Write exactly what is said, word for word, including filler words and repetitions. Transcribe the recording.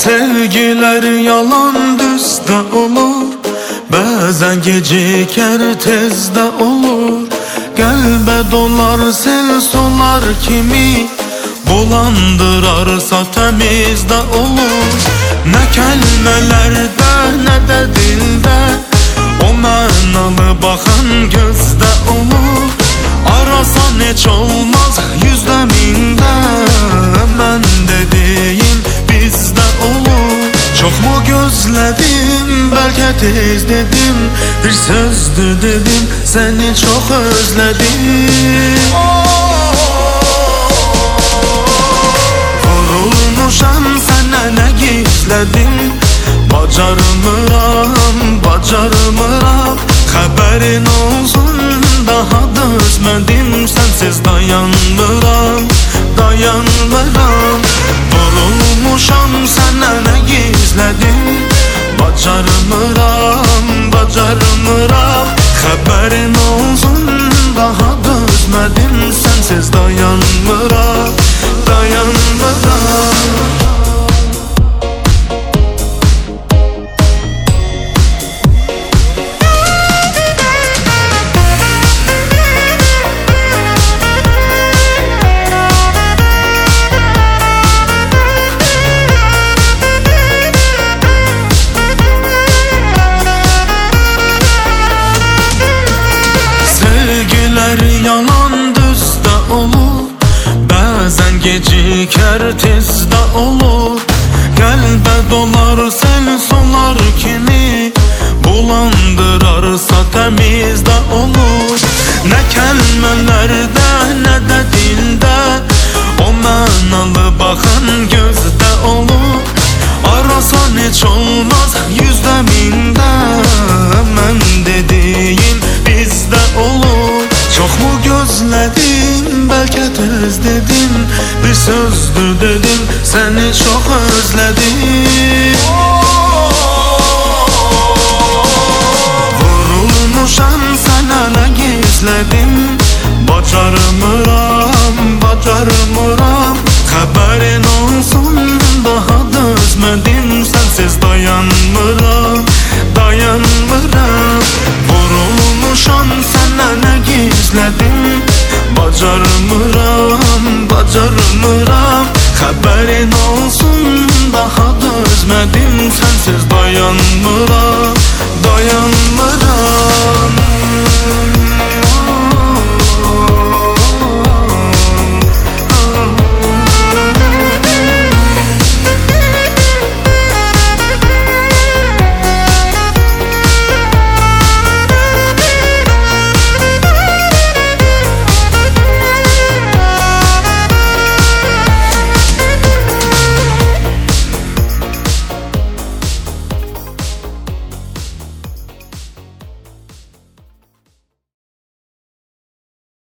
Sevgiler yalan düzde olur, bazen gecikər tezde olur. Qəlbə dolar sel solar kimi, bulandırarsa təmizdə olur. Nə kəlmələrdә, nə də dildə, o mənalı baxan gözdə olur. Arasan heç olmaz yüzdə mində, mən dediyim bizdə olur. Çok mu gözledim, belki tez dedim, bir sözdü dedim, seni çok özledim. Vurulmuşam sana ne gizledim, bacarmıram, bacarmıram. Haberin olsun daha dözmedim, sensiz dayanmıram, dayanmıram. Vurulmuşam sana ne gizledim, bacarmıram, bacarmıram. Haberin olsun daha dözmedim, sensiz dayanmıram, dayanmıram. Yalan düzde olur, bazen gecikər tezde olur. Qəlbə dolar sel solar kimi, bulandırarsa təmizdə olur. Nə kəlmələrdә, nə də dildə, o mənalı baxan gözdə olur. Arasan heç olmaz yüzdə mində, mən dediyim bizdə olur. Çok mu gözledim, belki tez dedim, bir sözdür dedim, seni çok özledim. Vurulmuşam sana ne gizledim, bacarmıram, bacarmıram. Haberin olsun daha dözmedim, sensiz dayanmıram, dayanmıram. Vurulmuşam sana ne gizledim, bacarmıram, bacarmıram. Haberin olsun daha dözmedim, sensiz dayanmıram, dayanmıram.